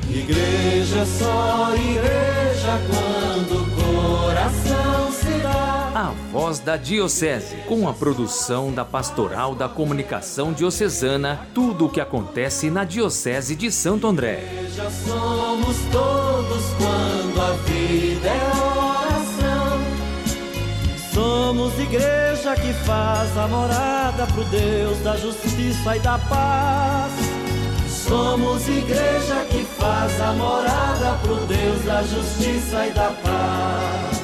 Igreja só igreja quando o coração se dá. A Voz da Diocese, com a produção da Pastoral da Comunicação Diocesana, tudo o que acontece na Diocese de Santo André. Igreja somos todos quando a vida é oração. Somos igreja que faz a morada pro Deus da justiça e da paz. Somos igreja que faz a morada pro Deus da justiça e da paz.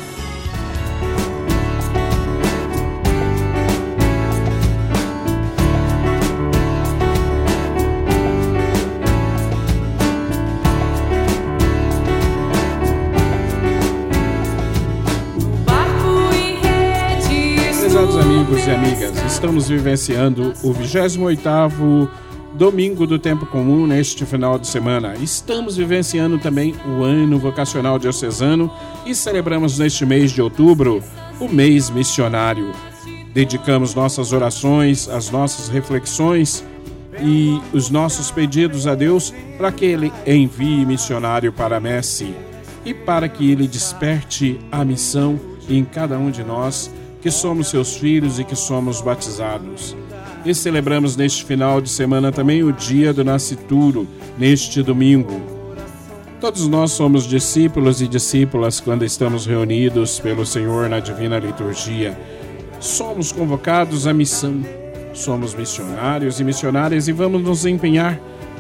Prezados amigos e amigas, estamos vivenciando o 28º Domingo do Tempo Comum neste final de semana. Estamos vivenciando também o Ano Vocacional Diocesano e celebramos neste mês de outubro o mês missionário. Dedicamos nossas orações, as nossas reflexões e os nossos pedidos a Deus para que Ele envie missionário para a messe e para que Ele desperte a missão em cada um de nós que somos seus filhos e que somos batizados. E celebramos neste final de semana também o dia do nascituro, neste domingo. Todos nós somos discípulos e discípulas quando estamos reunidos pelo Senhor na Divina Liturgia. Somos convocados à missão. Somos missionários e missionárias e vamos nos empenhar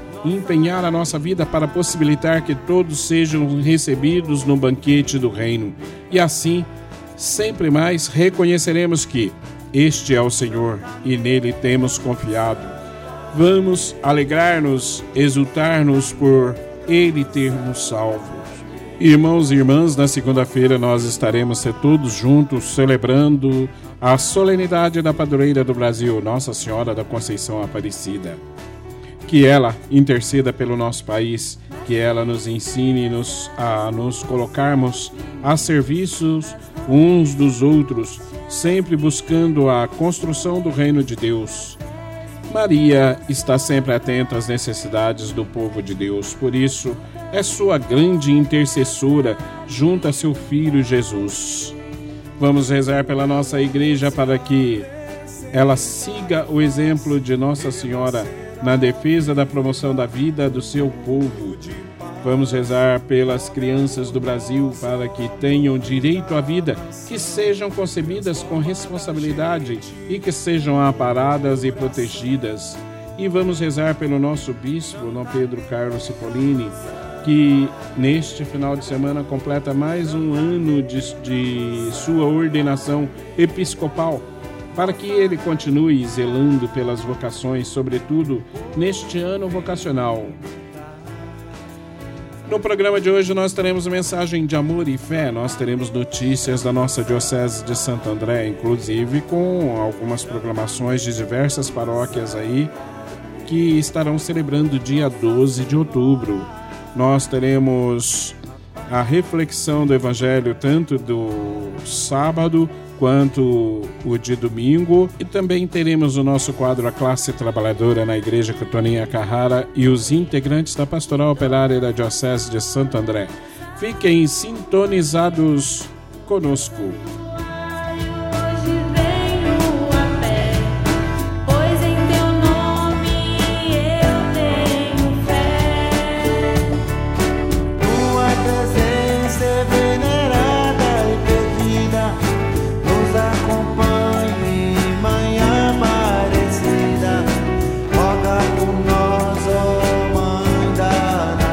a nossa vida para possibilitar que todos sejam recebidos no banquete do reino. E assim, sempre mais reconheceremos que este é o Senhor e nele temos confiado. Vamos alegrar-nos, exultar-nos por Ele ter nos salvos. Irmãos e irmãs, na segunda-feira nós estaremos todos juntos celebrando a solenidade da padroeira do Brasil, Nossa Senhora da Conceição Aparecida. Que ela interceda pelo nosso país, que ela nos ensine a nos colocarmos a serviços uns dos outros, sempre buscando a construção do reino de Deus. Maria está sempre atenta às necessidades do povo de Deus, por isso é sua grande intercessora junto a seu Filho Jesus. Vamos rezar pela nossa igreja para que ela siga o exemplo de Nossa Senhora na defesa da promoção da vida do seu povo. Vamos rezar pelas crianças do Brasil para que tenham direito à vida, que sejam concebidas com responsabilidade e que sejam amparadas e protegidas. E vamos rezar pelo nosso bispo, Dom Pedro Carlos Cipollini, que neste final de semana completa mais um ano de sua ordenação episcopal, para que ele continue zelando pelas vocações, sobretudo neste ano vocacional. No programa de hoje nós teremos mensagem de amor e fé, nós teremos notícias da nossa Diocese de Santo André, inclusive com algumas proclamações de diversas paróquias aí que estarão celebrando dia 12 de outubro. Nós teremos a reflexão do Evangelho tanto do sábado quanto o de domingo, e também teremos o nosso quadro A Classe Trabalhadora na Igreja Cotoninha Carrara e os integrantes da Pastoral Operária da Diocese de Santo André. Fiquem sintonizados conosco.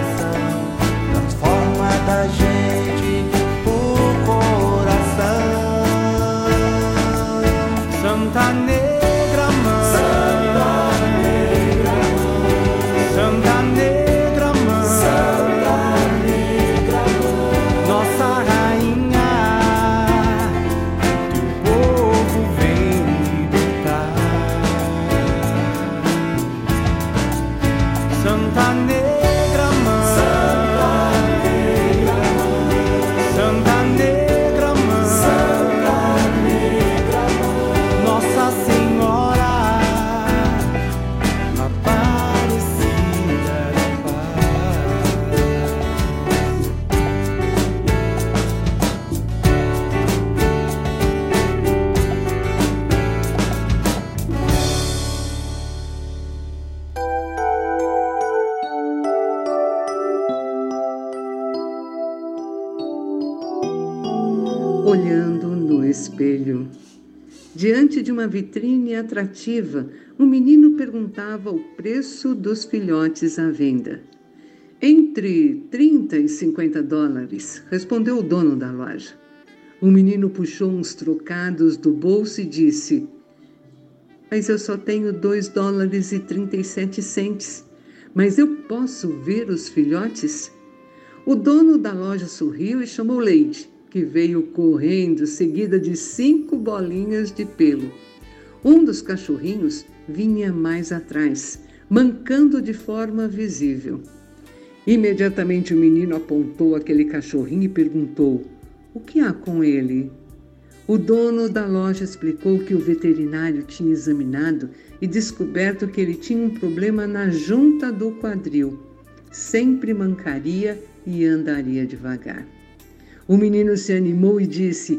Gente, o coração. olhando no espelho. Diante de uma vitrine atrativa, um menino perguntava o preço dos filhotes à venda. Entre 30 e 50 dólares, respondeu o dono da loja. O menino puxou uns trocados do bolso e disse: mas eu só tenho 2 dólares e 37 centes. Mas eu posso ver os filhotes? O dono da loja sorriu e chamou Lady, que veio correndo, seguida de 5 bolinhas de pelo. Um dos cachorrinhos vinha mais atrás, mancando de forma visível. Imediatamente o menino apontou aquele cachorrinho e perguntou: o que há com ele? O dono da loja explicou que o veterinário tinha examinado e descoberto que ele tinha um problema na junta do quadril. Sempre mancaria e andaria devagar. O menino se animou e disse: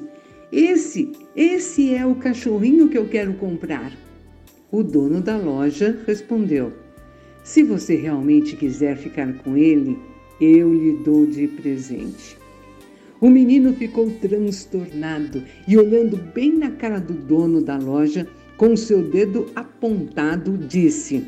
Esse é o cachorrinho que eu quero comprar. O dono da loja respondeu: se você realmente quiser ficar com ele, eu lhe dou de presente. O menino ficou transtornado e, olhando bem na cara do dono da loja, com seu dedo apontado, disse: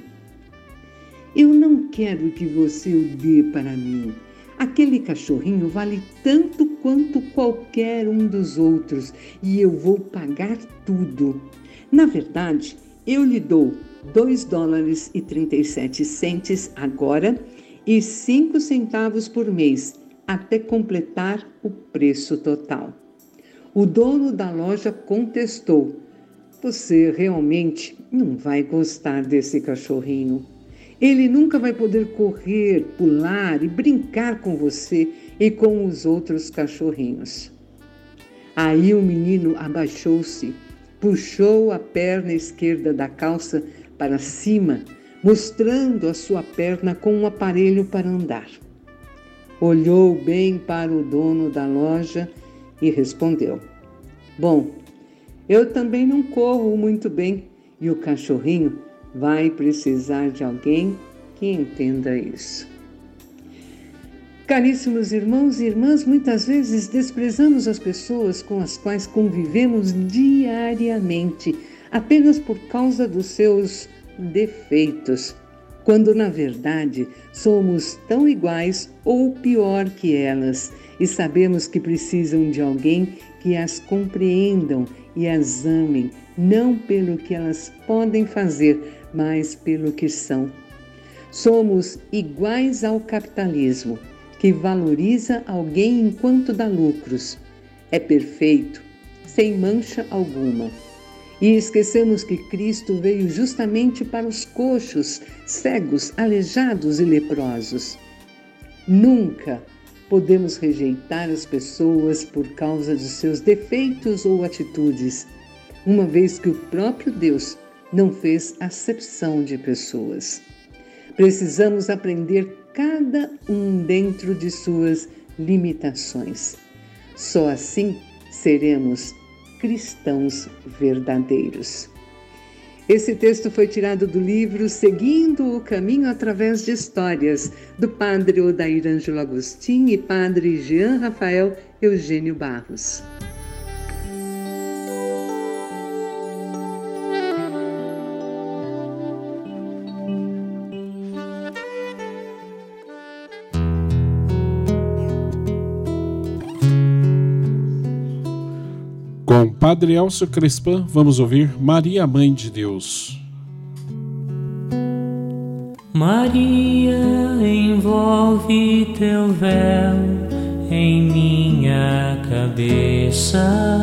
eu não quero que você o dê para mim. Aquele cachorrinho vale tanto quanto qualquer um dos outros e eu vou pagar tudo. Na verdade, eu lhe dou 2 dólares e 37 centes agora e 5 centavos por mês, até completar o preço total. O dono da loja contestou: você realmente não vai gostar desse cachorrinho. Ele nunca vai poder correr, pular e brincar com você e com os outros cachorrinhos. Aí o menino abaixou-se, puxou a perna esquerda da calça para cima, mostrando a sua perna com um aparelho para andar. Olhou bem para o dono da loja e respondeu: bom, eu também não corro muito bem e o cachorrinho vai precisar de alguém que entenda isso. Caríssimos irmãos e irmãs, muitas vezes desprezamos as pessoas com as quais convivemos diariamente, apenas por causa dos seus defeitos, quando na verdade somos tão iguais ou pior que elas e sabemos que precisam de alguém que as compreendam e as amem, não pelo que elas podem fazer, mas pelo que são. Somos iguais ao capitalismo, que valoriza alguém enquanto dá lucros. É perfeito, sem mancha alguma. E esquecemos que Cristo veio justamente para os coxos, cegos, aleijados e leprosos. Nunca podemos rejeitar as pessoas por causa de seus defeitos ou atitudes, uma vez que o próprio Deus não fez acepção de pessoas. Precisamos aprender cada um dentro de suas limitações. Só assim seremos cristãos verdadeiros. Esse texto foi tirado do livro Seguindo o Caminho através de Histórias, do padre Odair Ângelo Agostinho e padre Jean Rafael Eugênio Barros. Com Padre Elcio Crespan, vamos ouvir Maria, Mãe de Deus. Maria, envolve teu véu em minha cabeça.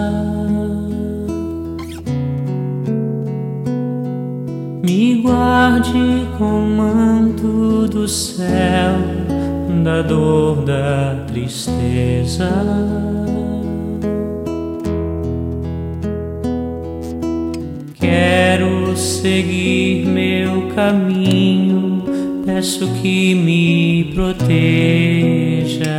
Me guarde com o manto do céu, da dor, da tristeza. Quero seguir meu caminho, peço que me proteja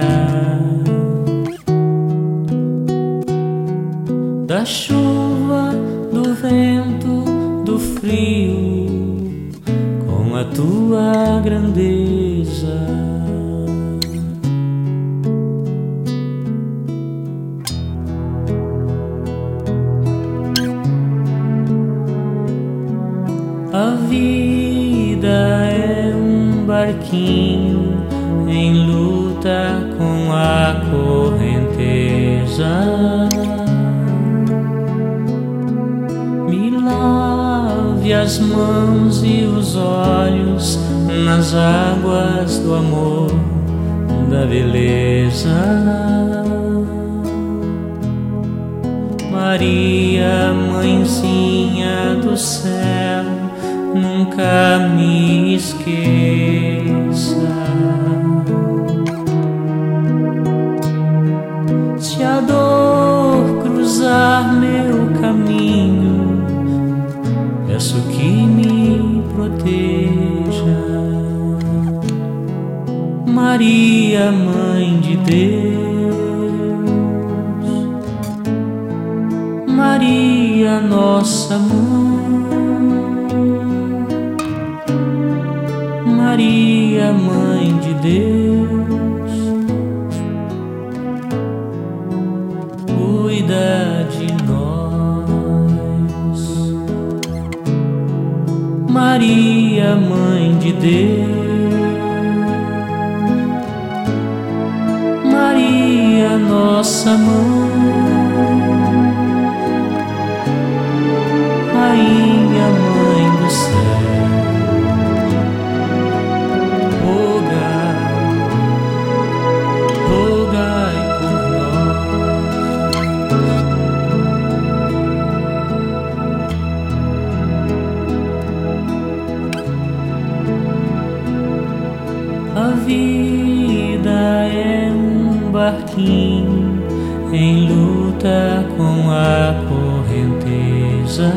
da chuva, do vento, do frio, com a tua grandeza. barquinho em luta com a correnteza. Me lave as mãos e os olhos nas águas do amor, da beleza. Maria, mãezinha do céu, nunca me esqueça. Se a dor cruzar meu caminho, peço que me proteja. Maria, Mãe de Deus, Maria, nossa mãe, Maria, Mãe de Deus, cuida de nós. Maria, Mãe de Deus, Maria, nossa mãe, Rainha, Mãe do céu, rogai por nós. A vida é um barquinho em luta com a correnteza.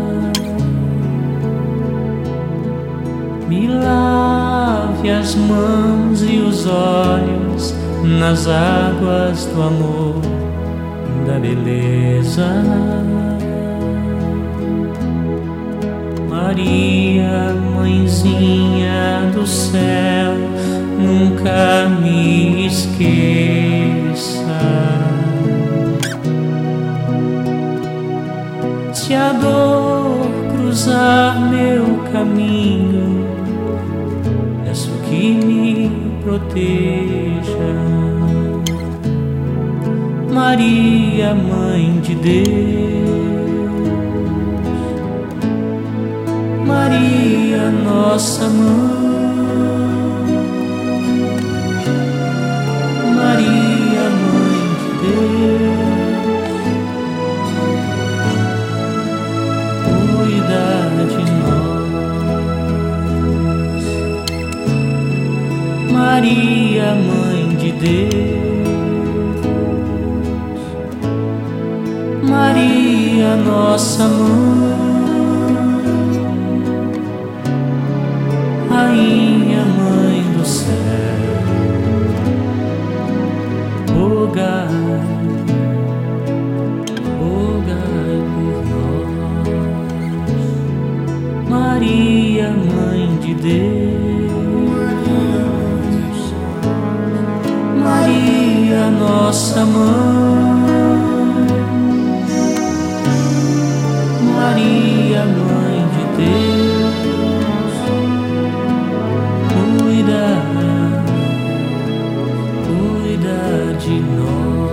Me lave as mãos e os olhos nas águas do amor, da beleza. Maria, mãezinha do céu, nunca me esqueça. Se a dor cruzar meu caminho, peço que me proteja. Maria, Mãe de Deus, Maria, nossa mãe, Maria, Mãe de Deus, cuida de nós. Maria, Mãe de Deus, Maria, nossa mãe, Rainha, Mãe do céu, rogai por nós. Maria, Mãe de Deus, Maria, nossa mãe, Maria, Mãe de Deus, cuida de nós.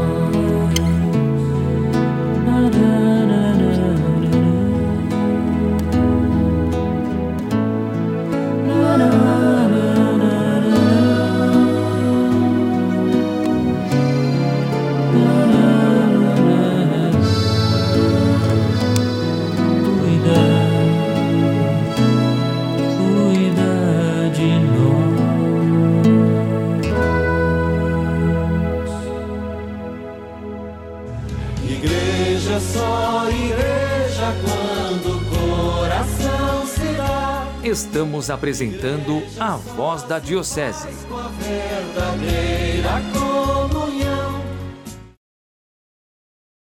Igreja só igreja quando o coração se dá. Estamos apresentando a Voz da Diocese. Com a verdadeira